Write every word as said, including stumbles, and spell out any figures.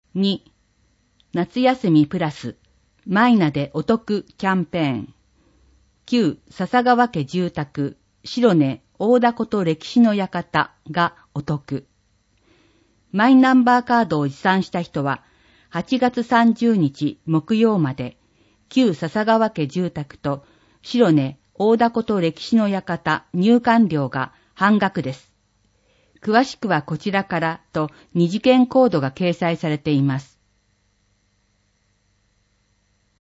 に、夏休みプラスマイナでお得キャンペーン。きゅう笹川家住宅白根大田こと歴史の館がお得。マイナンバーカードを持参した人ははちがつさんじゅうにち木曜まで旧笹川家住宅と白根大田こと歴史の館入館料が半額です。詳しくはこちらからと二次元コードが掲載されています。